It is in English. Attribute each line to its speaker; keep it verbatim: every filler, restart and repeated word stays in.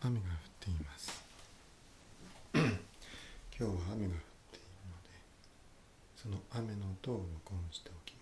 Speaker 1: 雨が降っています。今日は雨が降っているので、その雨の音を録音しておきます。